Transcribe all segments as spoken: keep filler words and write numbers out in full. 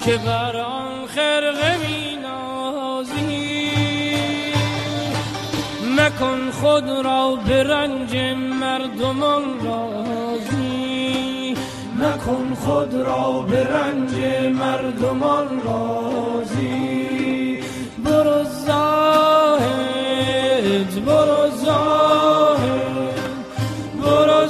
که بر آن خرقه می نازی. مکن خود را به رنج مردمان راضی، مکن خود را به رنج مردمان راضی. برو زاهد برو زاهد برو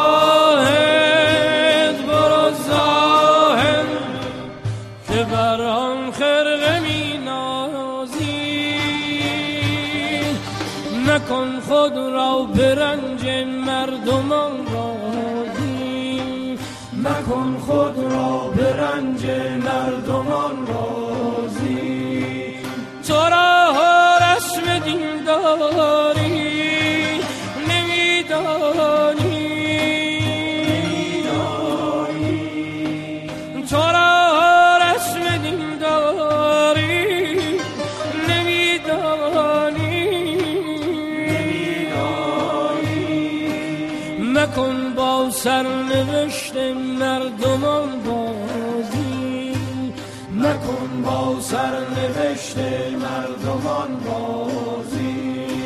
زاهد برو زاهد که بر آن خرقه می نازی. مکن خود را به رنج مردمان راضی، مکن خود را به رنج مردمان راضی. تو را رسم دین داری نمیدانی، تو را رسم دین داری نمیدانی. مکن با سرنوشت مردمان بازی، مکن با سرنوشت مردمان بازی.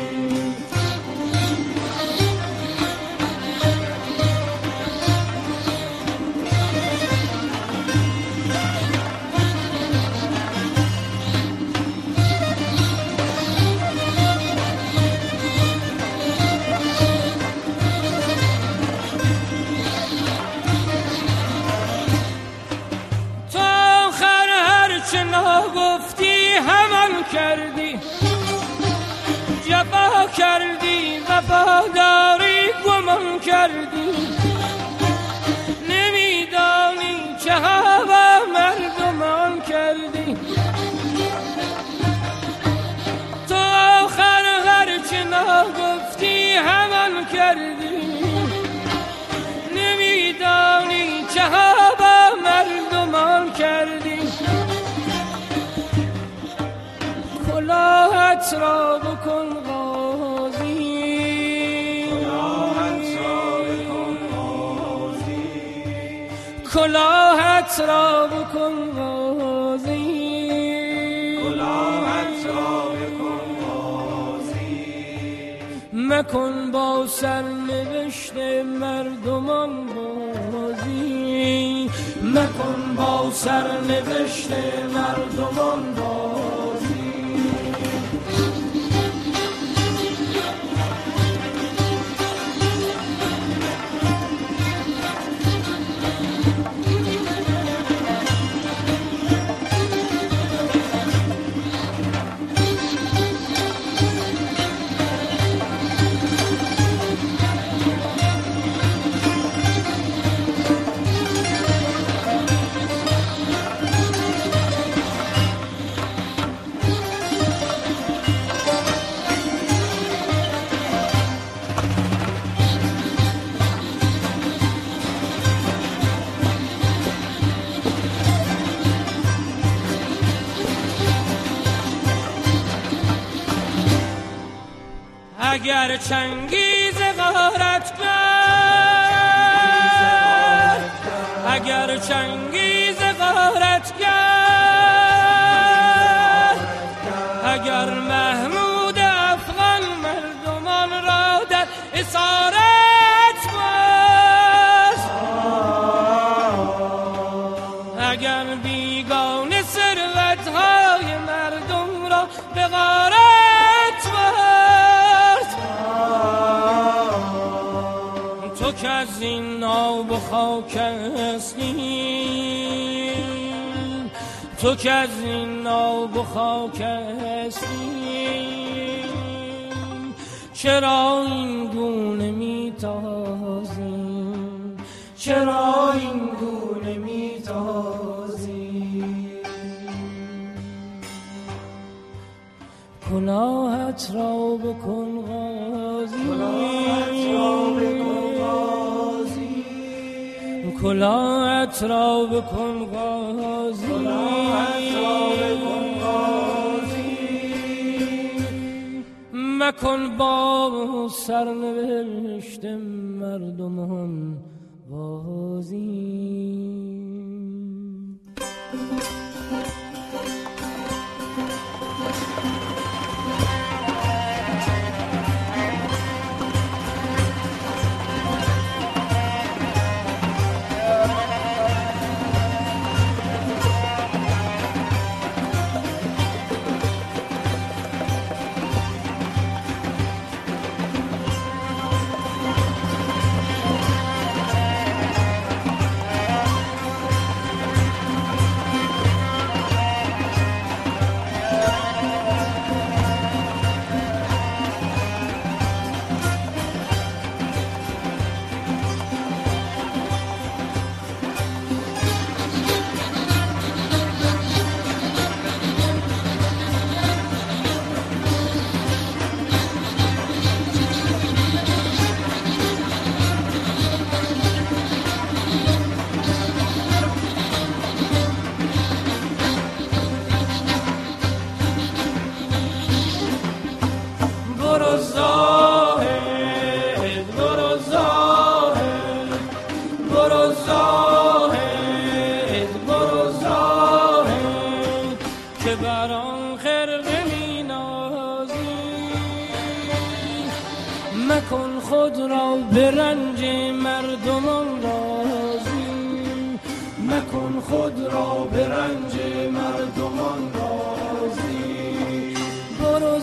گفتی همان کردی، جفا کردی وفاداری گمان کردی. نمیدانی چه هوا مردمان کردی. تو آخر هرچه نگفتی همان کردی. نمیدانی چه هوا مردمان کردی. کلاهت را بکن غازی، کلاهت را بکن غازی. کلاهت را بکن غازی، کلاهت را بکن غازی. مکن با سرنوشت مردمان بازی، مکن با سرنوشت مردمان بازی. اگر چنگیز غارت کرد، اگر چنگیز غارت کرد، اگر محمود افغان مردمان را در اسارت برد، اگر بیگانه ثروت‌های مردم را به غارت که از این آب و خاک هستی، تو که از این آب و خاک هستی. چرا این گونه میتازی، چرا این گونه میتازی. کلاهت را بکن غازی، کلاهت را بکن غازی. کلاهت را بکن غازی، کلاهت را بکن غازی. مکن با سرنوشت مردمان بازی. بر آن خرقه می نازی. مکن خود را به رنج مردمان راضی، مکن خود را به رنج مردمان راضی. برو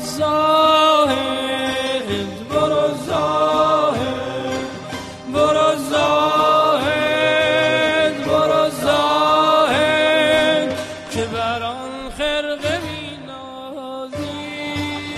زاهد برو زاهد برو زاهد برو زاهد که بر آن خرقه می نازی.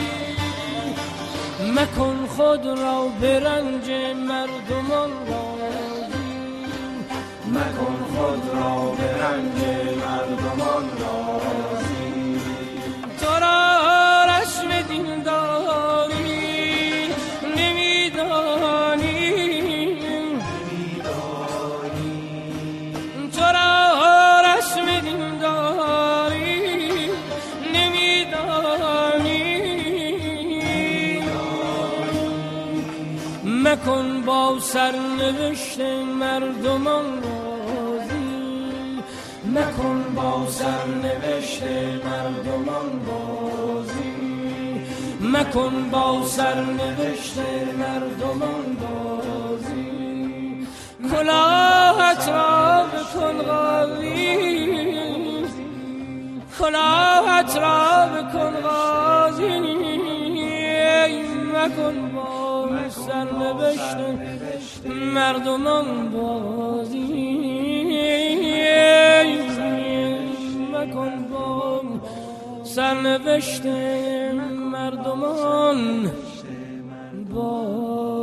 مکن خود را به رنج مردمان راضی، مکن خود را به رنج مردمان راضی. تو را رسم دین داری نمیدانی، تو را رسم دین داری نمیدانی. مکن با سرنوشت مردمان راضی، مکن با سرنوشت مردمان راضی، مکن با سرنوشت مردمان راضی. کلاهت را بکن غازی، کلاهت را بکن غازی. مکن با سرنوشت مردمان بازی، مکن با سرنوشت مردمان بازی.